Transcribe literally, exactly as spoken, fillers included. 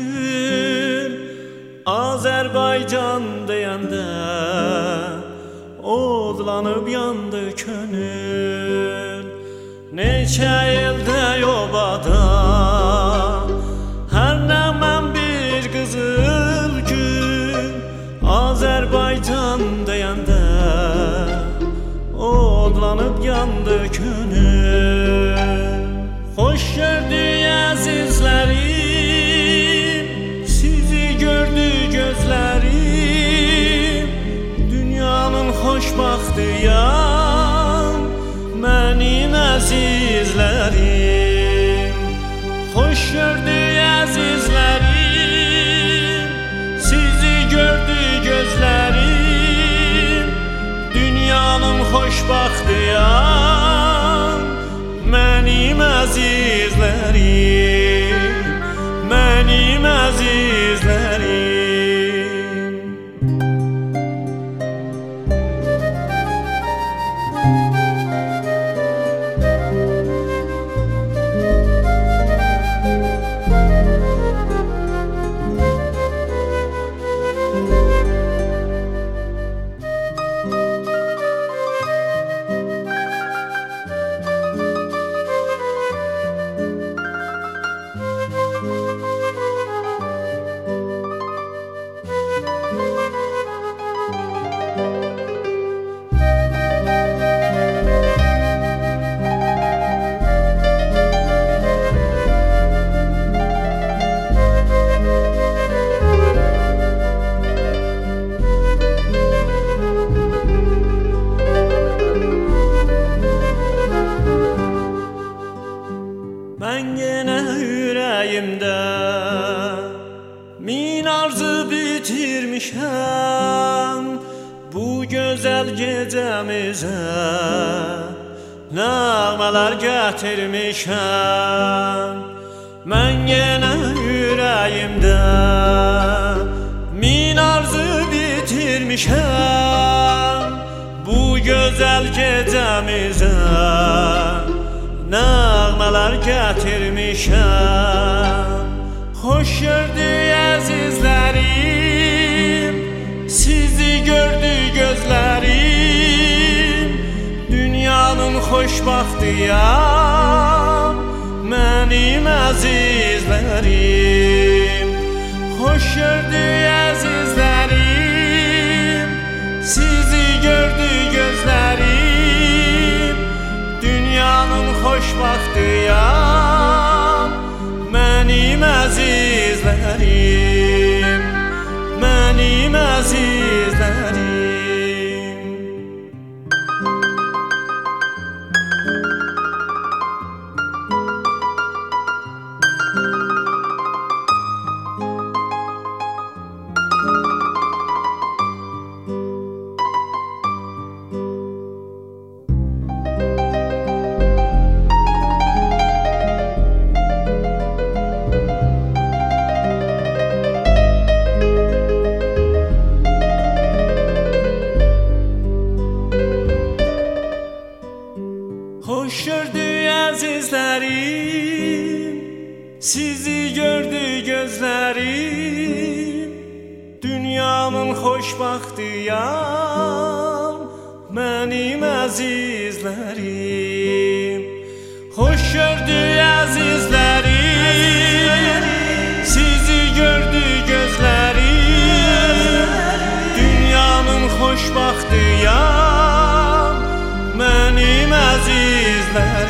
gül Azərbaycan deyəndə odlanıb yandı könül. Neçə ildə yobada hər nə mən bir qızıl gül Azərbaycan deyəndə odlanıb yandı könül. Xoş gördük əzizlərim, sizi gördü gözlərim. Dünyanın xoşbaxtıyam, mənim əzizlərim. Xoş gördük əzizlərim, sizi gördü gözlərim. Dünyanın xoşbaxtıyam, mənim əzizlərim, mənim əzizlərim. Mən yenə ürəyimdə min arzu bitirmişəm. Bu gözəl gecəmizə nəğmələr gətirmişəm. Mən yenə ürəyimdə min arzu bitirmişəm. Bu gözəl gecəmizə nəğmələr gətirmişəm. Xoş gördük əzizlərim, sizi gördü gözlərim. Dünyanın xoşbaxtıyam, mənim əzizlərim. Xoş gördük əzizlərim, sizi gördü gözlərim. Dünyanın xoşbaxtıyam, mənim əzizlərim, mənim əzizlərim. Xoş gördük əzizlərim, sizi gördü gözlərim. Dünyanın xoşbaxtıyam, mənim əzizlərim. Xoş gördük əzizlərim, sizi gördü gözlərim. Dünyanın xoşbaxtıyam, mənim əzizlərim.